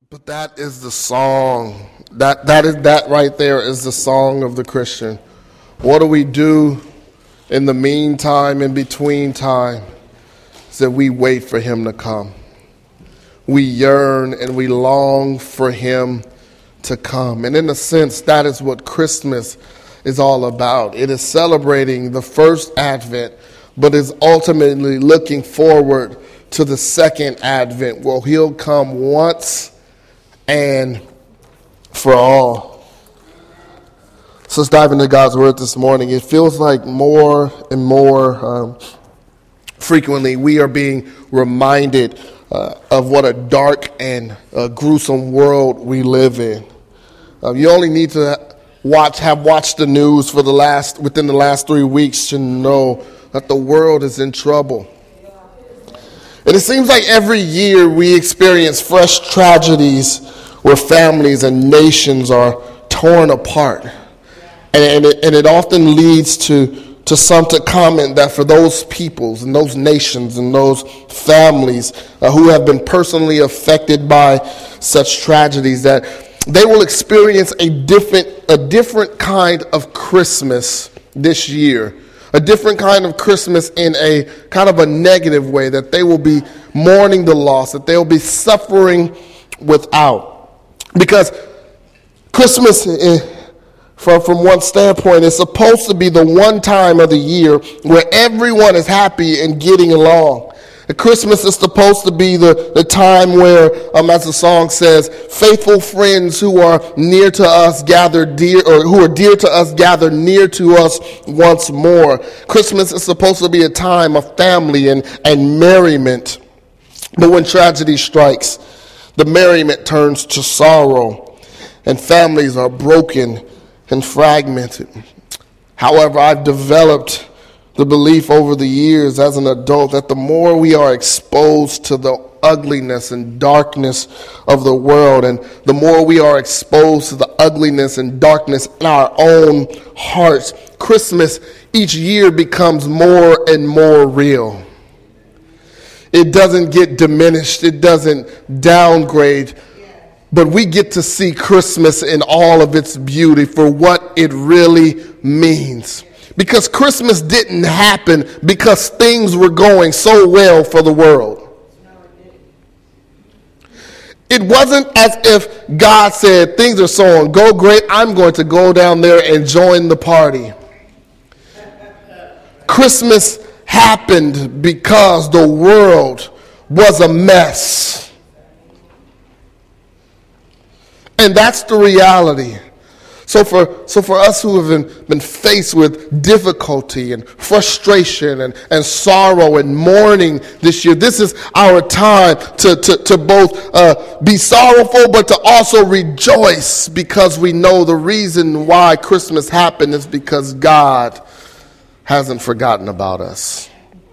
But that is the song. That right there is the song of the Christian. What do we do in the meantime, in between time? Is that we wait for him to come. We yearn and we long for him to come. And in a sense, that is what Christmas is all about. It is celebrating the first Advent, but is ultimately looking forward to the second Advent, where he'll come once and for all. So let's dive into God's word this morning. It feels like more and more frequently we are being reminded of what a dark and gruesome world we live in. You only need to have watched the news for within the last 3 weeks to know that the world is in trouble. And it seems like every year we experience fresh tragedies where families and nations are torn apart. And it often leads to some to comment that for those peoples and those nations and those families who have been personally affected by such tragedies, that they will experience a different kind of Christmas this year. A different kind of Christmas in a kind of a negative way, that they will be mourning the loss, that they will be suffering without. Because Christmas, from one standpoint, is supposed to be the one time of the year where everyone is happy and getting along. Christmas is supposed to be the time where, as the song says, faithful friends who are near to us gather dear, or who are dear to us gather near to us once more. Christmas is supposed to be a time of family and merriment. But when tragedy strikes, the merriment turns to sorrow, and families are broken and fragmented. However, I've developed the belief over the years as an adult that the more we are exposed to the ugliness and darkness of the world, and the more we are exposed to the ugliness and darkness in our own hearts, Christmas each year becomes more and more real. It doesn't get diminished. It doesn't downgrade. But we get to see Christmas in all of its beauty for what it really means. Because Christmas didn't happen because things were going so well for the world. It wasn't as if God said, things are so go great, I'm going to go down there and join the party. Christmas happened because the world was a mess. And that's the reality. So for us who have been faced with difficulty and frustration and sorrow and mourning this year, this is our time to both be sorrowful but to also rejoice, because we know the reason why Christmas happened is because God hasn't forgotten about us.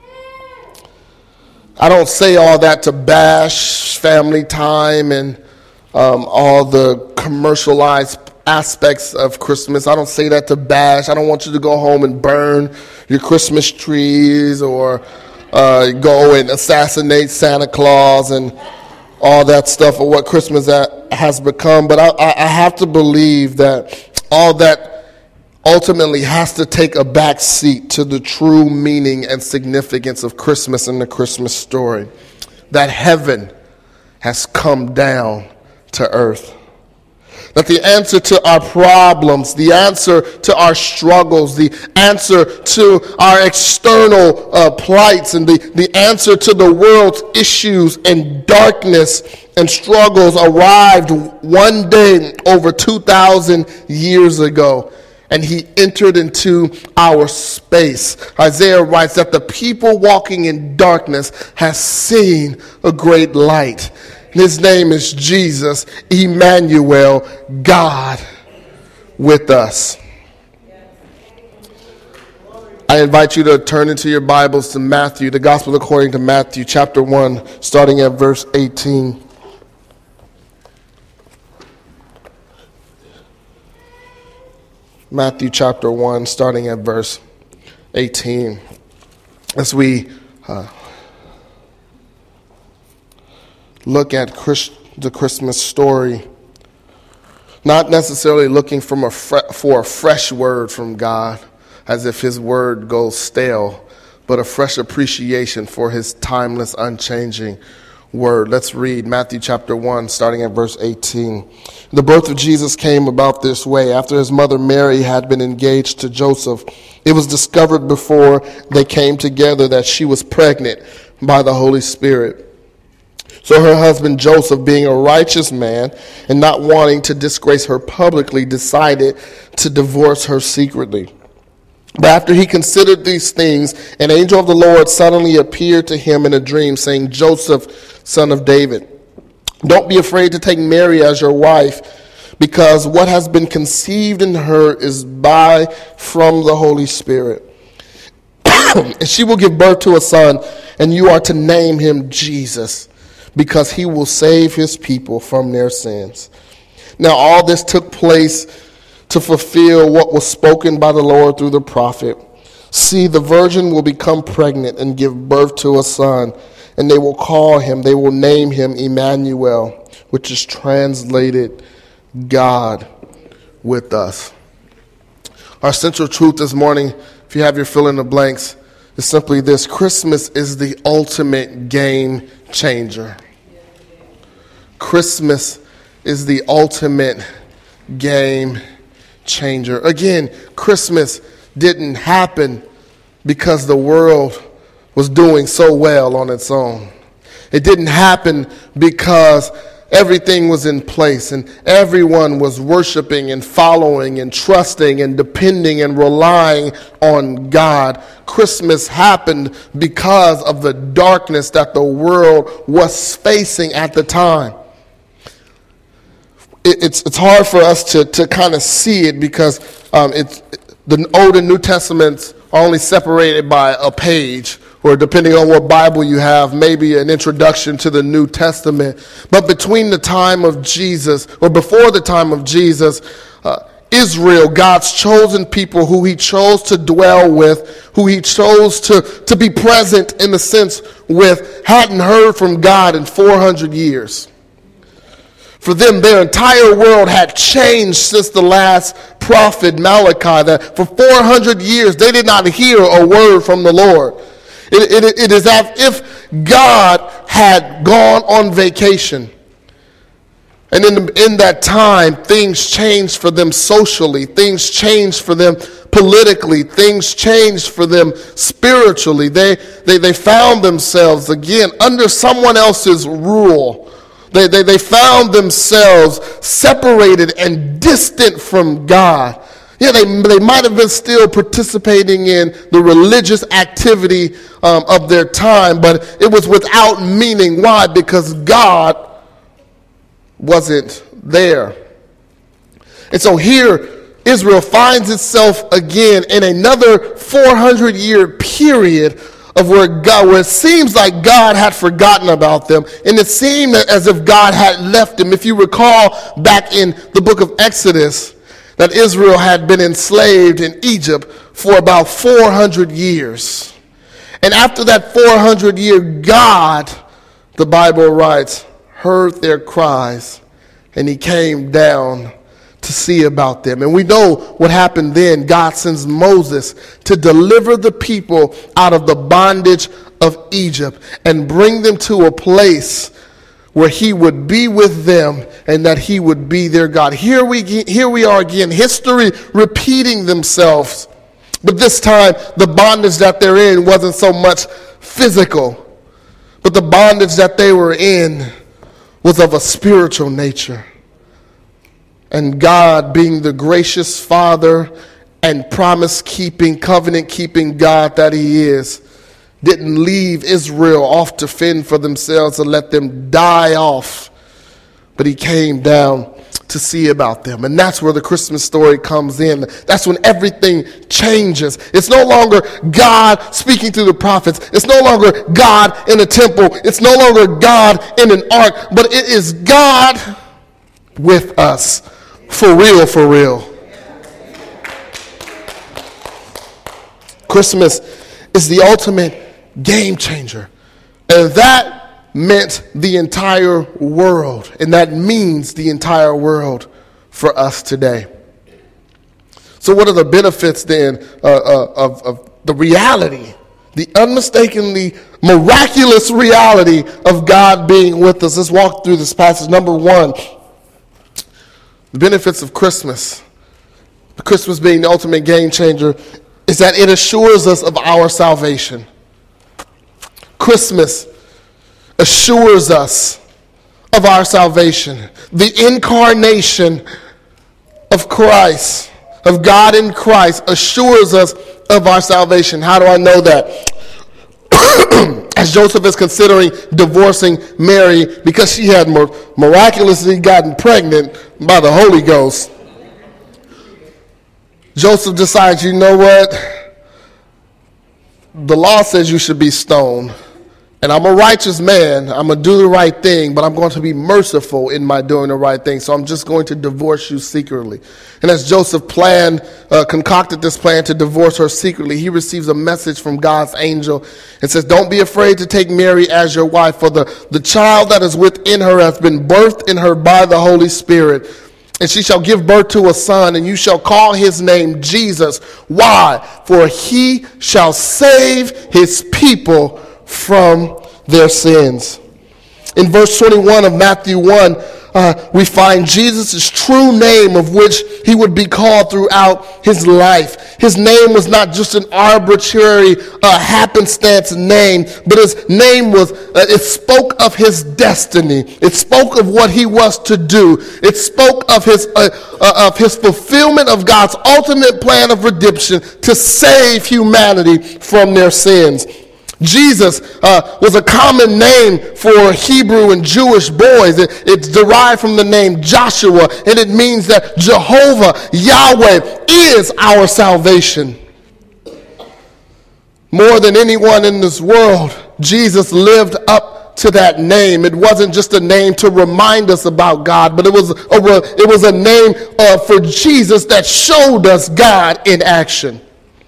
I don't say all that to bash family time and all the commercialized aspects of Christmas. I don't say that to bash. I don't want you to go home and burn your Christmas trees or go and assassinate Santa Claus and all that stuff, or what Christmas has become. But I have to believe that all that ultimately has to take a back seat to the true meaning and significance of Christmas and the Christmas story. That heaven has come down to earth. That the answer to our problems, the answer to our struggles, the answer to our external plights, and the answer to the world's issues and darkness and struggles arrived one day over 2,000 years ago. And he entered into our space. Isaiah writes that the people walking in darkness has seen a great light. His name is Jesus, Emmanuel, God with us. I invite you to turn into your Bibles to Matthew, the Gospel according to Matthew, chapter 1, starting at verse 18. Matthew chapter 1, starting at verse 18. As we look at the Christmas story, not necessarily looking for a fresh word from God, as if his word goes stale, but a fresh appreciation for his timeless, unchanging word. Let's read Matthew chapter 1, starting at verse 18. The birth of Jesus came about this way. After his mother Mary had been engaged to Joseph, it was discovered before they came together that she was pregnant by the Holy Spirit. So her husband Joseph, being a righteous man and not wanting to disgrace her publicly, decided to divorce her secretly. But after he considered these things, an angel of the Lord suddenly appeared to him in a dream, saying, Joseph, son of David, don't be afraid to take Mary as your wife, because what has been conceived in her is from the Holy Spirit. And she will give birth to a son, and you are to name him Jesus, because he will save his people from their sins. Now all this took place to fulfill what was spoken by the Lord through the prophet. See, the virgin will become pregnant and give birth to a son, and they will name him Emmanuel, which is translated God with us. Our central truth this morning, if you have your fill in the blanks, is simply this: Christmas is the ultimate game changer. Christmas is the ultimate game changer. Again, Christmas didn't happen because the world was doing so well on its own. It didn't happen because everything was in place and everyone was worshiping and following and trusting and depending and relying on God. Christmas happened because of the darkness that the world was facing at the time. It's hard for us to kind of see it because the Old and New Testaments are only separated by a page, or depending on what Bible you have, maybe an introduction to the New Testament. But between the time of Jesus, or before the time of Jesus, Israel, God's chosen people who he chose to dwell with, who he chose to be present in a sense with, hadn't heard from God in 400 years. For them, their entire world had changed since the last prophet Malachi, that for 400 years they did not hear a word from the Lord. It is as if God had gone on vacation. And in that time, things changed for them socially. Things changed for them politically. Things changed for them spiritually. They found themselves again under someone else's rule. They found themselves separated and distant from God. Yeah, they might have been still participating in the religious activity of their time, but it was without meaning. Why? Because God wasn't there. And so here, Israel finds itself again in another 400-year period of where it seems like God had forgotten about them, and it seemed as if God had left them. If you recall back in the book of Exodus, that Israel had been enslaved in Egypt for about 400 years. And after that 400-year, God, the Bible writes, heard their cries, and he came down to see about them. And we know what happened then. God sends Moses to deliver the people out of the bondage of Egypt and bring them to a place where he would be with them and that he would be their God. Here we are again, history repeating themselves. But this time, the bondage that they're in wasn't so much physical, but the bondage that they were in was of a spiritual nature. And God, being the gracious Father and promise-keeping, covenant-keeping God that he is, didn't leave Israel off to fend for themselves and let them die off. But he came down to see about them. And that's where the Christmas story comes in. That's when everything changes. It's no longer God speaking through the prophets. It's no longer God in a temple. It's no longer God in an ark. But it is God with us. For real, for real. Christmas is the ultimate game changer. And that meant the entire world, and that means the entire world for us today. So what are the benefits then of the reality, the unmistakably miraculous reality of God being with us? Let's walk through this passage. Number one, the benefits of Christmas. Christmas being the ultimate game changer is that it assures us of our salvation. Christmas assures us of our salvation. The incarnation of Christ, of God in Christ, assures us of our salvation. How do I know that? As Joseph is considering divorcing Mary because she had miraculously gotten pregnant by the Holy Ghost, Joseph decides, you know what? The law says you should be stoned. And I'm a righteous man. I'm going to do the right thing, but I'm going to be merciful in my doing the right thing. So I'm just going to divorce you secretly. And as Joseph concocted this plan to divorce her secretly, he receives a message from God's angel and says, don't be afraid to take Mary as your wife, for the child that is within her has been birthed in her by the Holy Spirit. And she shall give birth to a son, and you shall call his name Jesus. Why? For he shall save his people from their sins. In verse 21 of Matthew 1, we find Jesus' true name, of which he would be called throughout his life. His name was not just an arbitrary happenstance name, but his name it spoke of his destiny. It spoke of what he was to do. It spoke of his fulfillment of God's ultimate plan of redemption to save humanity from their sins. Jesus was a common name for Hebrew and Jewish boys. It's derived from the name Joshua, and it means that Jehovah, Yahweh, is our salvation. More than anyone in this world, Jesus lived up to that name. It wasn't just a name to remind us about God, but it was a name for Jesus that showed us God in action.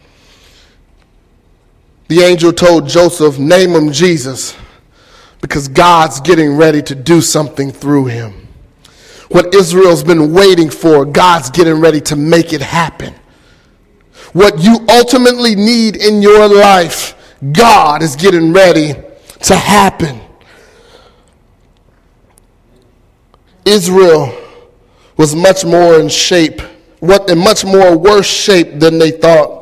The angel told Joseph, name him Jesus, because God's getting ready to do something through him. What Israel's been waiting for, God's getting ready to make it happen. What you ultimately need in your life, God is getting ready to happen. Israel was much more in shape, in much more worse shape than they thought.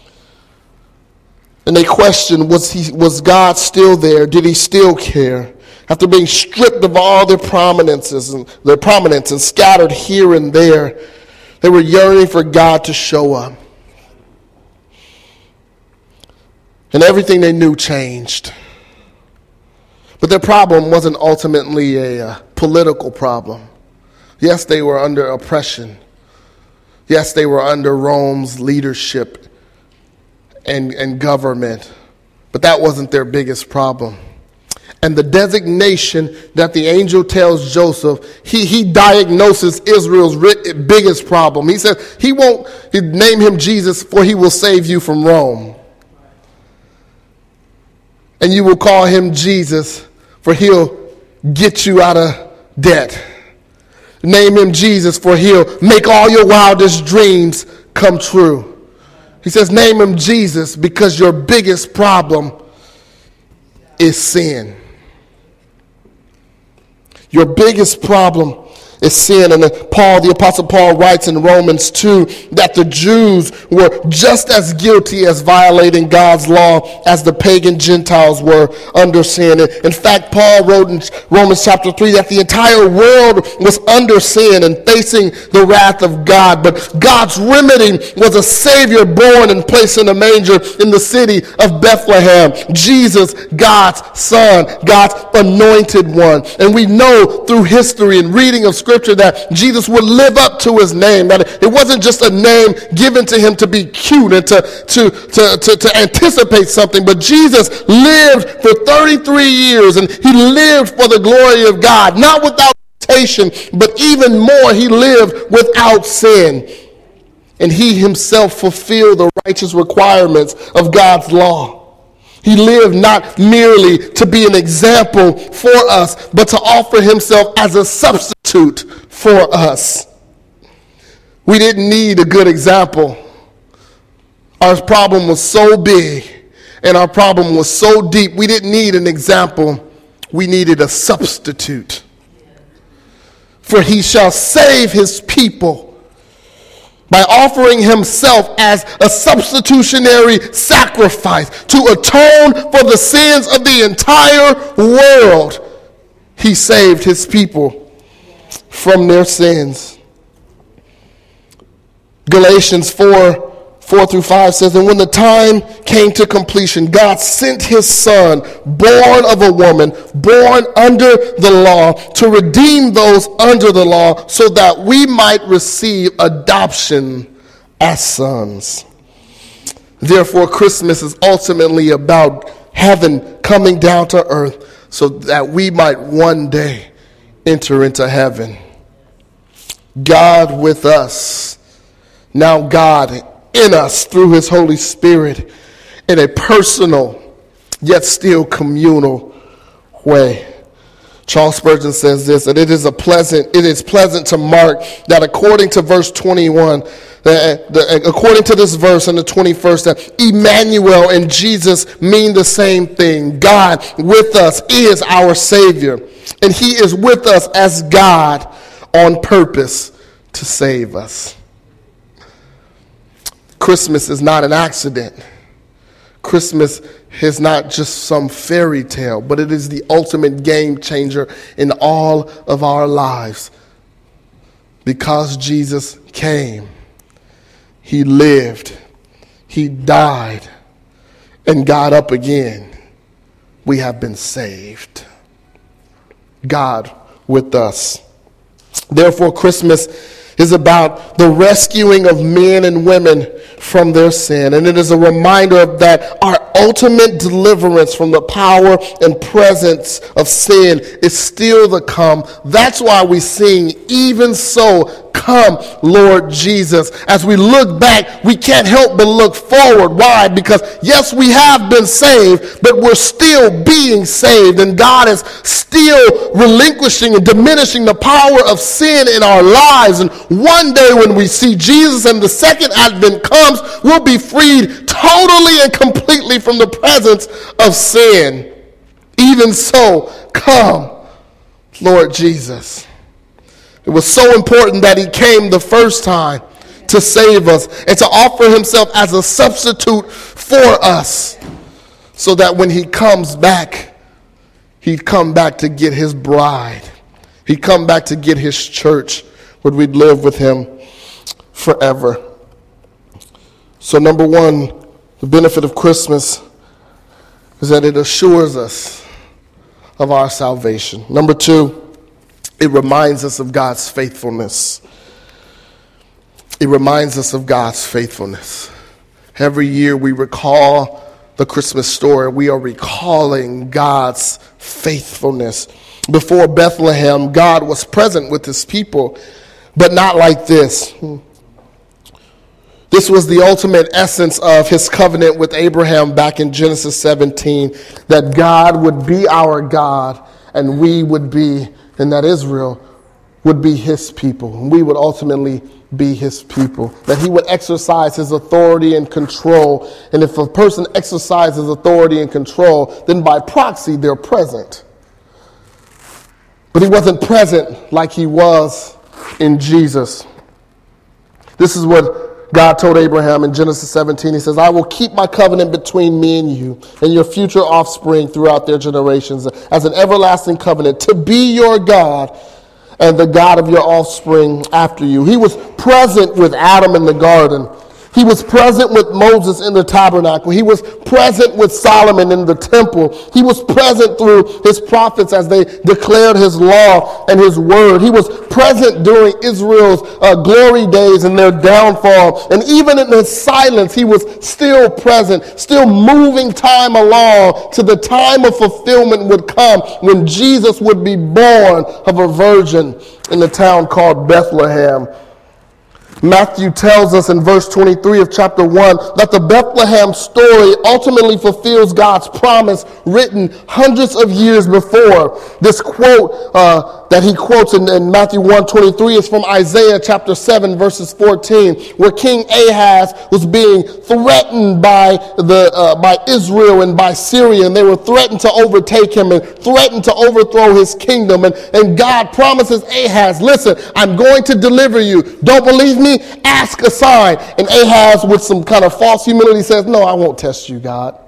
And they questioned, was God still there? Did he still care? After being stripped of all their prominence and scattered here and there, they were yearning for God to show up. And everything they knew changed. But their problem wasn't ultimately a political problem. Yes, they were under oppression. Yes, they were under Rome's leadership and government, but that wasn't their biggest problem. And the designation that the angel tells Joseph, he diagnoses Israel's biggest problem. He says he won't name him Jesus, for he will save you from Rome. And you will call him Jesus, for he'll get you out of debt. Name him Jesus, for he'll make all your wildest dreams come true. He says, name him Jesus because your biggest problem is sin. Your biggest problem is sin. And the Apostle Paul writes in Romans 2 that the Jews were just as guilty as violating God's law as the pagan Gentiles were under sin. In fact, Paul wrote in Romans chapter 3 that the entire world was under sin and facing the wrath of God. But God's remedy was a Savior born and placed in a manger in the city of Bethlehem. Jesus, God's Son, God's anointed one. And we know through history and reading of Scripture that Jesus would live up to his name. That it wasn't just a name given to him to be cute and to anticipate something, but Jesus lived for 33 years and he lived for the glory of God, not without temptation, but even more, he lived without sin. And he himself fulfilled the righteous requirements of God's law. He lived not merely to be an example for us, but to offer himself as a substitute for us. We didn't need a good example. Our problem was so big and our problem was so deep. We didn't need an example. We needed a substitute. For he shall save his people by offering himself as a substitutionary sacrifice to atone for the sins of the entire world. He saved his people from their sins. Galatians 4:4-5 says, and when the time came to completion, God sent his son, born of a woman, born under the law, to redeem those under the law so that we might receive adoption as sons. Therefore, Christmas is ultimately about heaven coming down to earth so that we might one day enter into heaven. God with us, now God in us through his Holy Spirit in a personal yet still communal way. Charles Spurgeon says this, that it is pleasant to mark that according to verse 21, according to this verse in the 21st, that Emmanuel and Jesus mean the same thing. God with us is our Savior, and he is with us as God on purpose to save us. Christmas is not an accident. Christmas is not just some fairy tale, but it is the ultimate game changer in all of our lives. Because Jesus came, he lived, he died, and got up again. We have been saved. God with us. Therefore, Christmas is about the rescuing of men and women from their sin. And it is a reminder of that our ultimate deliverance from the power and presence of sin is still to come. That's why we sing, even so, come, Lord Jesus. As we look back, we can't help but look forward. Why? Because yes, we have been saved, but we're still being saved. And God is still relinquishing and diminishing the power of sin in our lives. And one day when we see Jesus and the second advent comes, we'll be freed totally and completely from the presence of sin. Even so, come, Lord Jesus. It was so important that he came the first time to save us and to offer himself as a substitute for us, so that when he comes back, he'd come back to get his bride. He'd come back to get his church, where we'd live with him forever. So number one, the benefit of Christmas is that it assures us of our salvation. Number two, it reminds us of God's faithfulness. It reminds us of God's faithfulness. Every year we recall the Christmas story. We are recalling God's faithfulness. Before Bethlehem, God was present with his people, but not like this. This was the ultimate essence of his covenant with Abraham back in Genesis 17, that God would be our God and we would be, and that Israel would be his people, and we would ultimately be his people, that he would exercise his authority and control. And if a person exercises authority and control, then by proxy they're present. But he wasn't present like he was in Jesus. This is what God told Abraham in Genesis 17. He says, I will keep my covenant between me and you and your future offspring throughout their generations as an everlasting covenant, to be your God and the God of your offspring after you. He was present with Adam in the garden. He was present with Moses in the tabernacle. He was present with Solomon in the temple. He was present through his prophets as they declared his law and his word. He was present during Israel's glory days and their downfall. And even in his silence, he was still present, still moving time along to the time of fulfillment would come when Jesus would be born of a virgin in the town called Bethlehem. Matthew tells us in verse 23 of chapter 1 that the Bethlehem story ultimately fulfills God's promise written hundreds of years before. This quote that he quotes in Matthew 1:23 is from Isaiah chapter 7 verses 14, where King Ahaz was being threatened by Israel and by Syria, and they were threatened to overtake him and threatened to overthrow his kingdom. And God promises Ahaz, listen, I'm going to deliver you. Don't believe me? Ask a sign. And Ahaz, with some kind of false humility, says, no, I won't test you, God.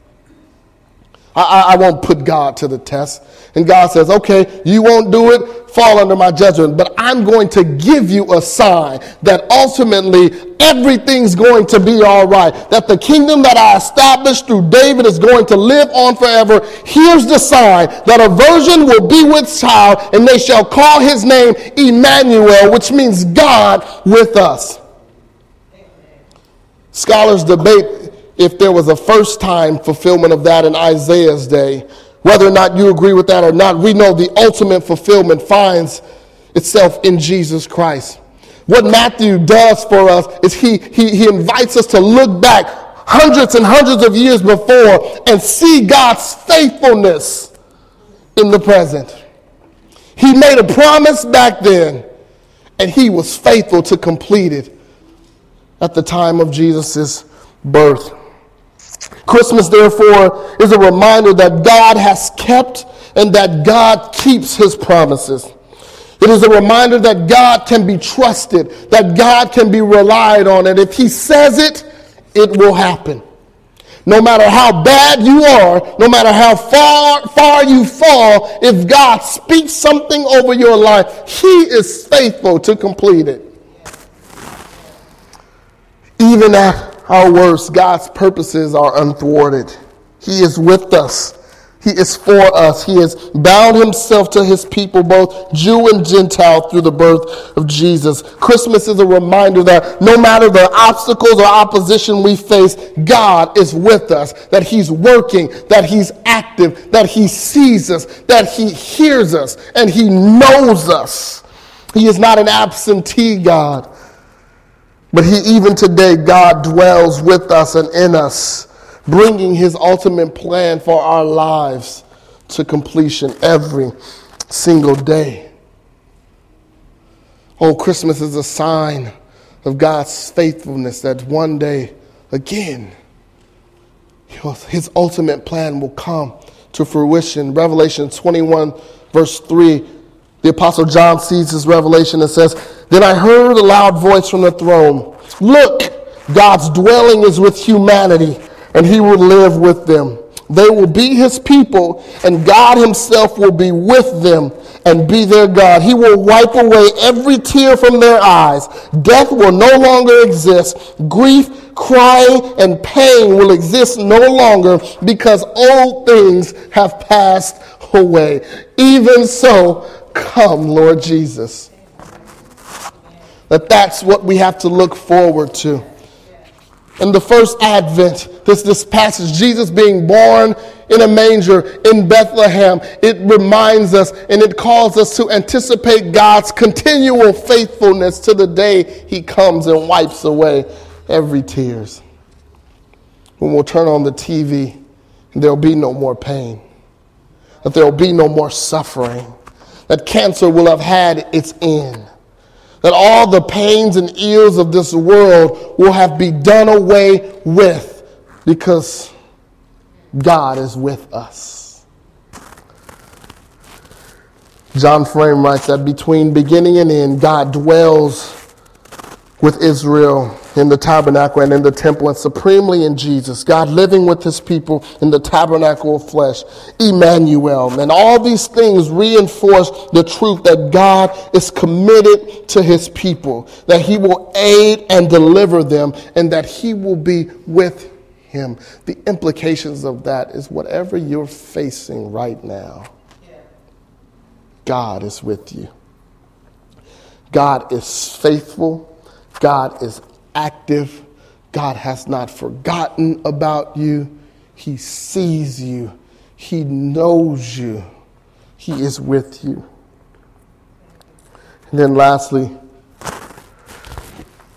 I won't put God to the test. And God says, okay, you won't do it, fall under my judgment, but I'm going to give you a sign that ultimately everything's going to be all right, that the kingdom that I established through David is going to live on forever. Here's the sign, that a virgin will be with child, and they shall call his name Emmanuel, which means God with us. Scholars debate if there was a first-time fulfillment of that in Isaiah's day. Whether or not you agree with that or not, we know the ultimate fulfillment finds itself in Jesus Christ. What Matthew does for us is he invites us to look back hundreds and hundreds of years before and see God's faithfulness in the present. He made a promise back then, and he was faithful to complete it at the time of Jesus' birth. Christmas, therefore, is a reminder that God has kept and that God keeps his promises. It is a reminder that God can be trusted, that God can be relied on, and if he says it, it will happen. No matter how bad you are, no matter how far you fall, if God speaks something over your life, he is faithful to complete it. Even at our worst, God's purposes are unthwarted. He is with us. He is for us. He has bound himself to his people, both Jew and Gentile, through the birth of Jesus. Christmas is a reminder that no matter the obstacles or opposition we face, God is with us, that he's working, that he's active, that he sees us, that he hears us, and he knows us. He is not an absentee God. But even today, God dwells with us and in us, bringing his ultimate plan for our lives to completion every single day. Oh, Christmas is a sign of God's faithfulness that one day, again, his ultimate plan will come to fruition. Revelation 21, verse 3, the Apostle John sees this revelation and says, then I heard a loud voice from the throne. Look, God's dwelling is with humanity, and he will live with them. They will be his people, and God himself will be with them and be their God. He will wipe away every tear from their eyes. Death will no longer exist. Grief, crying, and pain will exist no longer, because old things have passed away. Even so, come, Lord Jesus. That's what we have to look forward to. In the first Advent, this passage, Jesus being born in a manger in Bethlehem, it reminds us and it calls us to anticipate God's continual faithfulness to the day he comes and wipes away every tears. When we'll turn on the TV, there'll be no more pain, that there'll be no more suffering, that cancer will have had its end, that all the pains and ills of this world will have been done away with, because God is with us. John Frame writes that between beginning and end, God dwells with Israel in the tabernacle and in the temple, and supremely in Jesus, God living with his people in the tabernacle of flesh, Emmanuel. And all these things reinforce the truth that God is committed to his people, that he will aid and deliver them, and that he will be with him. The implications of that is whatever you're facing right now, God is with you. God is faithful. God is active. God has not forgotten about you. He sees you. He knows you. He is with you. And then lastly,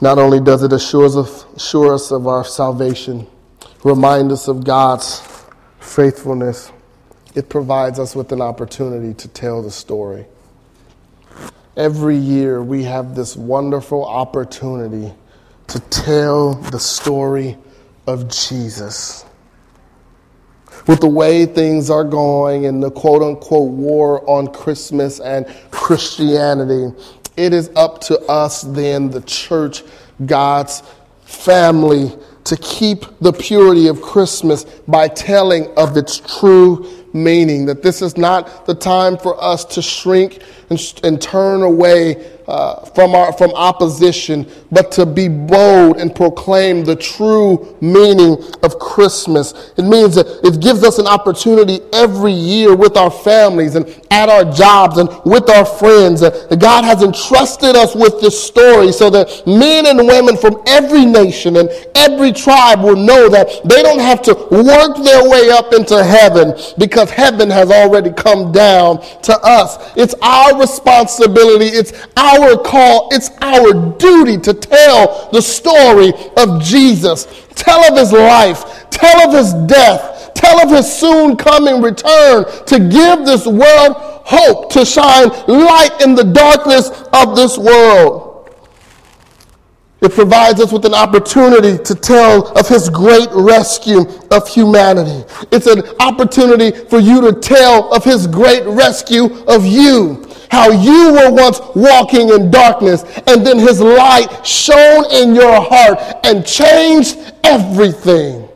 Not only does it assure us of our salvation, remind us of God's faithfulness, it provides us with an opportunity to tell the story. Every year we have this wonderful opportunity to tell the story of Jesus. With the way things are going in the quote-unquote war on Christmas and Christianity, it is up to us then, the church, God's family, to keep the purity of Christmas by telling of its true meaning. That this is not the time for us to shrink and turn away from opposition, but to be bold and proclaim the true meaning of Christmas. It means that it gives us an opportunity every year with our families and at our jobs and with our friends. God has entrusted us with this story so that men and women from every nation and every tribe will know that they don't have to work their way up into heaven, because heaven has already come down to us. It's our responsibility. It's our call. It's our duty to tell the story of Jesus. Tell of his life. Tell of his death. Tell of his soon coming return to give this world hope, to shine light in the darkness of this world. It provides us with an opportunity to tell of his great rescue of humanity. It's an opportunity for you to tell of his great rescue of you. How you were once walking in darkness, and then his light shone in your heart and changed everything.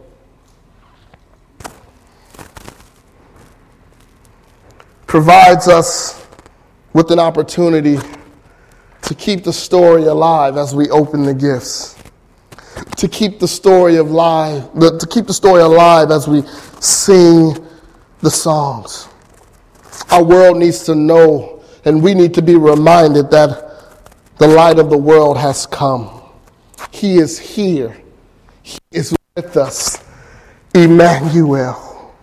Provides us with an opportunity to keep the story alive as we open the gifts. To keep the story alive as we sing the songs. Our world needs to know, and we need to be reminded, that the light of the world has come. He is here. He is with us. Emmanuel.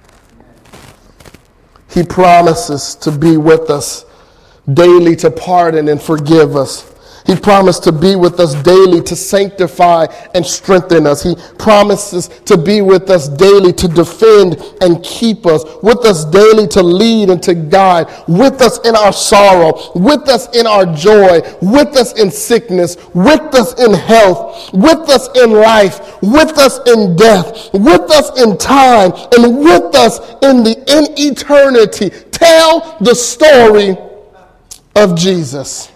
He promises to be with us daily, to pardon and forgive us. He promised to be with us daily, to sanctify and strengthen us. He promises to be with us daily, to defend and keep us. With us daily, to lead and to guide. With us in our sorrow. With us in our joy. With us in sickness. With us in health. With us in life. With us in death. With us in time. And with us in eternity. Tell the story of Jesus.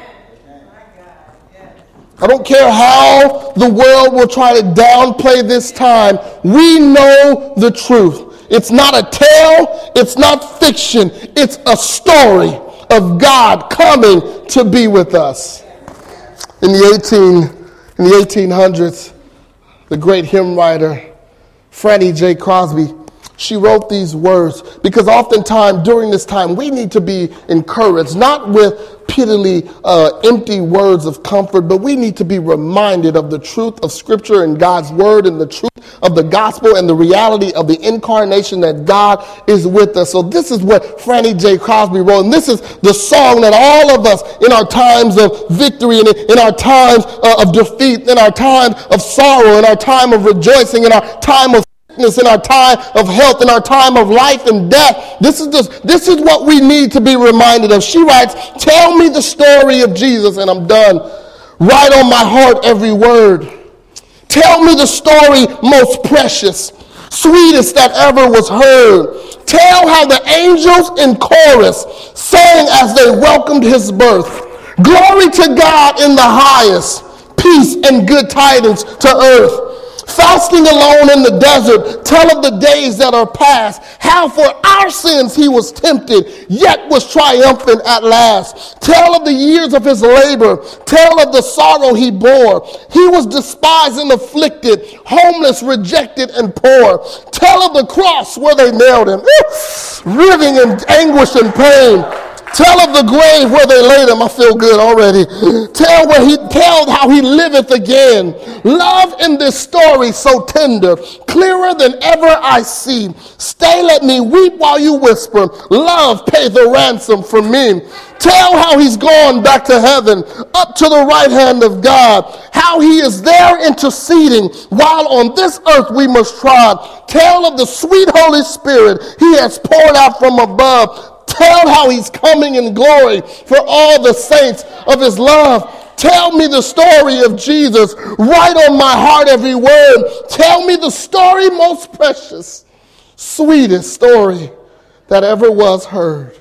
I don't care how the world will try to downplay this time. We know the truth. It's not a tale. It's not fiction. It's a story of God coming to be with us. In the 1800s, the great hymn writer Franny J. Crosby, she wrote these words, because oftentimes during this time we need to be encouraged, not with pitifully empty words of comfort, but we need to be reminded of the truth of Scripture and God's Word, and the truth of the gospel and the reality of the incarnation, that God is with us. So this is what Franny J. Crosby wrote, and this is the song that all of us in our times of victory and in our times of defeat, in our time of sorrow, in our time of rejoicing, in our time of in our time of health, in our time of life and death. This is what we need to be reminded of. She writes, tell me the story of Jesus, and I'm done. Write on my heart every word. Tell me the story most precious, sweetest that ever was heard. Tell how the angels in chorus sang as they welcomed his birth. Glory to God in the highest, peace and good tidings to earth. Fasting alone in the desert, tell of the days that are past, how for our sins he was tempted, yet was triumphant at last. Tell of the years of his labor, tell of the sorrow he bore. He was despised and afflicted, homeless, rejected, and poor. Tell of the cross where they nailed him, writhing in anguish and pain. Tell of the grave where they laid him. I feel good already. Tell how he liveth again. Love in this story so tender, clearer than ever I see. Stay, let me weep while you whisper. Love, pay the ransom for me. Tell how he's gone back to heaven, up to the right hand of God. How he is there interceding while on this earth we must trod. Tell of the sweet Holy Spirit he has poured out from above. Tell how he's coming in glory for all the saints of his love. Tell me the story of Jesus. Write on my heart every word. Tell me the story most precious, sweetest story that ever was heard.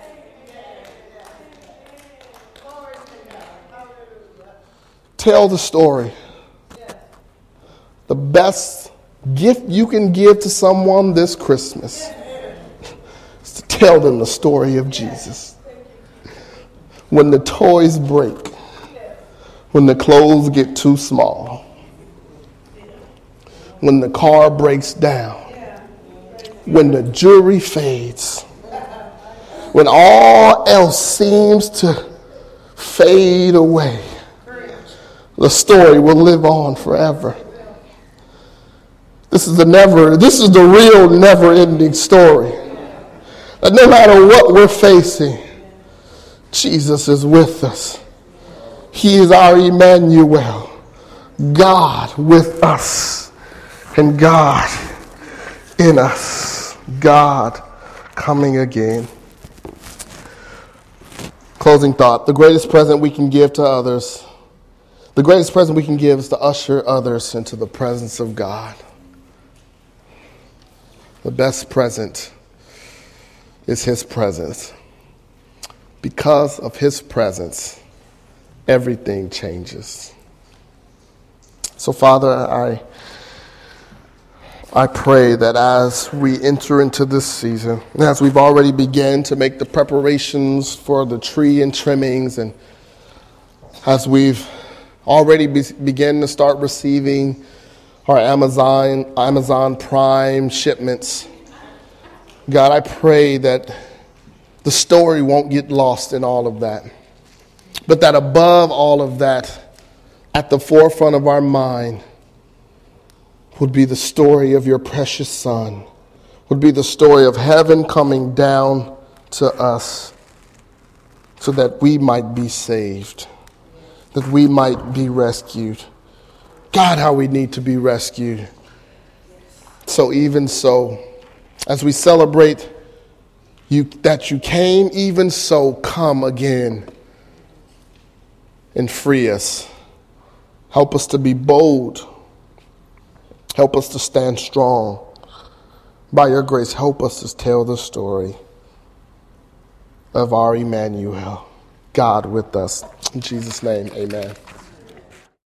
Tell the story. The best gift you can give to someone this Christmas is to tell them the story of Jesus. When the toys break, when the clothes get too small, when the car breaks down, when the jewelry fades, when all else seems to fade away, the story will live on forever. This is the real never-ending story. That no matter what we're facing, Jesus is with us. He is our Emmanuel, God with us, and God in us, God coming again. Closing thought, the greatest present we can give to others, the greatest present we can give is to usher others into the presence of God. The best present is his presence. Because of his presence, everything changes. So, Father, I pray that as we enter into this season, and as we've already begun to make the preparations for the tree and trimmings, and as we've already begun to start receiving our Amazon Prime shipments, God, I pray that the story won't get lost in all of that, but that above all of that, at the forefront of our mind, would be the story of your precious Son, would be the story of heaven coming down to us so that we might be saved, that we might be rescued. God, how we need to be rescued. So even so, as we celebrate that you came, even so, come again and free us. Help us to be bold. Help us to stand strong. By your grace, help us to tell the story of our Emmanuel, God with us. In Jesus' name, amen.